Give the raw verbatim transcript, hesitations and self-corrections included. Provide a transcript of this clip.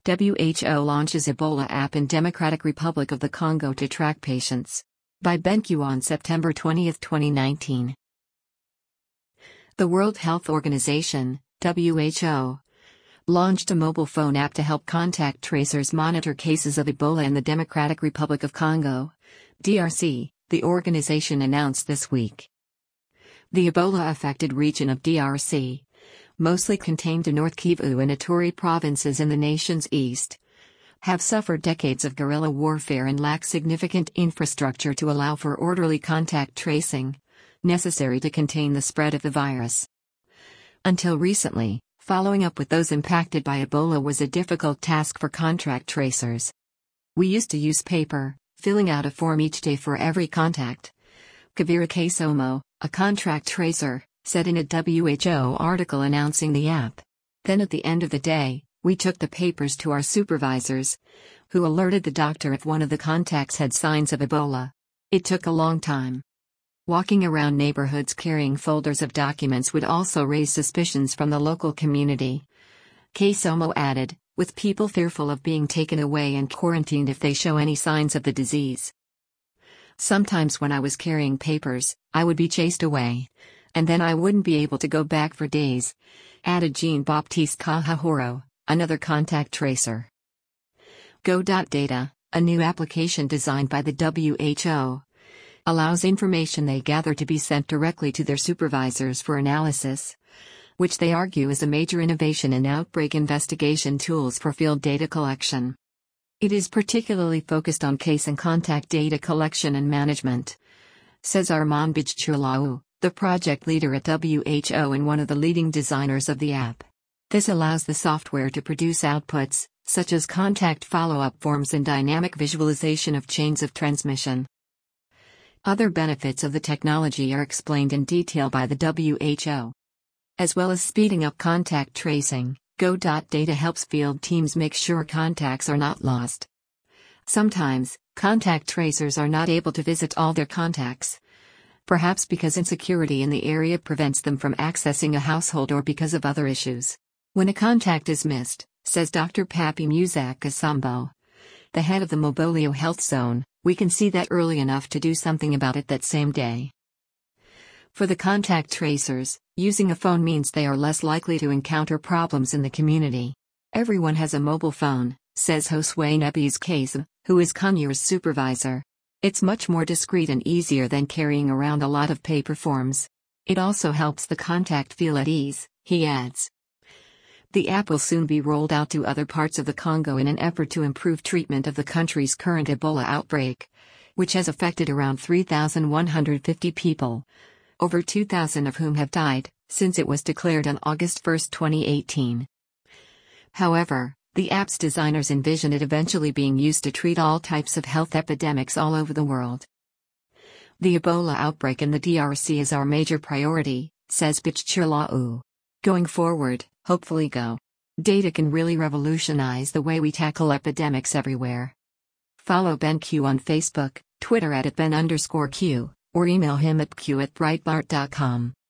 W H O launches Ebola app in Democratic Republic of the Congo to track patients. By BenQ on September twentieth, twenty nineteen. The World Health Organization, W H O, launched a mobile phone app to help contact tracers monitor cases of Ebola in the Democratic Republic of Congo, D R C, the organization announced this week. The Ebola-affected region of D R C, mostly contained to North Kivu and Ituri provinces in the nation's east, have suffered decades of guerrilla warfare and lack significant infrastructure to allow for orderly contact tracing, necessary to contain the spread of the virus. Until recently, following up with those impacted by Ebola was a difficult task for contract tracers. We used to use paper, filling out a form each day for every contact. Kavira Kasomo, a contract tracer, said in a W H O article announcing the app. Then at the end of the day, we took the papers to our supervisors, who alerted the doctor if one of the contacts had signs of Ebola. It took a long time. Walking around neighborhoods carrying folders of documents would also raise suspicions from the local community. Kasomo added, with people fearful of being taken away and quarantined if they show any signs of the disease. Sometimes when I was carrying papers, I would be chased away. And then I wouldn't be able to go back for days, added Jean-Baptiste Kahahoro, another contact tracer. Go.Data, a new application designed by the W H O, allows information they gather to be sent directly to their supervisors for analysis, which they argue is a major innovation in outbreak investigation tools for field data collection. It is particularly focused on case and contact data collection and management, says Armand Bichirlaou, the project leader at W H O and one of the leading designers of the app. This allows the software to produce outputs, such as contact follow-up forms and dynamic visualization of chains of transmission. Other benefits of the technology are explained in detail by the W H O. As well as speeding up contact tracing, Go.Data helps field teams make sure contacts are not lost. Sometimes, contact tracers are not able to visit all their contacts, perhaps because insecurity in the area prevents them from accessing a household or because of other issues. When a contact is missed, says Doctor Papi Muzak-Kasambo, the head of the Mobolio Health Zone, we can see that early enough to do something about it that same day. For the contact tracers, using a phone means they are less likely to encounter problems in the community. Everyone has a mobile phone, says Josue Nebiz Kasim, who is Kunyur's supervisor. It's much more discreet and easier than carrying around a lot of paper forms. It also helps the contact feel at ease, he adds. The app will soon be rolled out to other parts of the Congo in an effort to improve treatment of the country's current Ebola outbreak, which has affected around three thousand one hundred fifty people, over two thousand of whom have died, since it was declared on August first, twenty eighteen. However, the app's designers envision it eventually being used to treat all types of health epidemics all over the world. The Ebola outbreak in the D R C is our major priority, says Bichirlaou. Going forward, hopefully Go.Data can really revolutionize the way we tackle epidemics everywhere. Follow BenQ on Facebook, Twitter at, at Ben underscore Q, or email him at q at breitbart dot com.